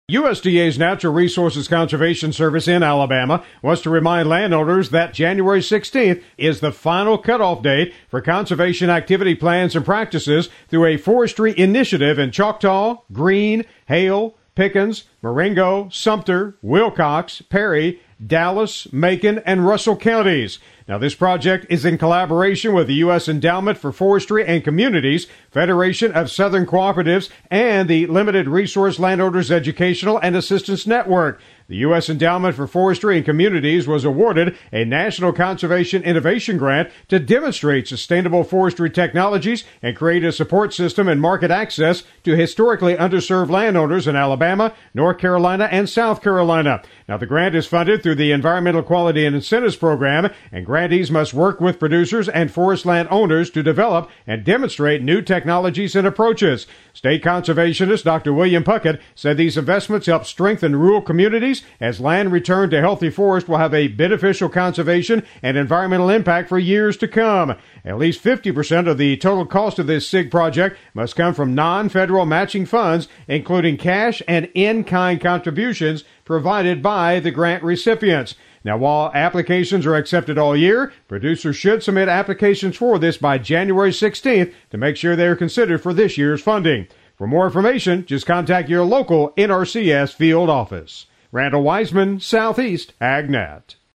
USDA's Natural Resources Conservation Service in Alabama wants to remind landowners that January 16th is the final cutoff date for conservation activity plans and practices through a forestry initiative in Choctaw, Greene, Hale, Pickens, Marengo, Sumter, Wilcox, Perry, Dallas, Macon, and Russell counties. Now, this project is in collaboration with the U.S. Endowment for Forestry and Communities, Federation of Southern Cooperatives, and the Limited Resource Landowners Educational and Assistance Network. The U.S. Endowment for Forestry and Communities was awarded a National Conservation Innovation Grant to demonstrate sustainable forestry technologies and create a support system and market access to historically underserved landowners in Alabama, North Carolina, and South Carolina. Now, the grant is funded through the Environmental Quality and Incentives Program, and grantees must work with producers and forest land owners to develop and demonstrate new technologies and approaches. State conservationist Dr. William Puckett said these investments help strengthen rural communities as land returned to healthy forest will have a beneficial conservation and environmental impact for years to come. At least 50% of the total cost of this SIG project must come from non-federal matching funds, including cash and in-kind contributions provided by the grant recipients. Now, while applications are accepted all year, producers should submit applications for this by January 16th to make sure they are considered for this year's funding. For more information, just contact your local NRCS field office. Randall Wiseman, Southeast AgNet.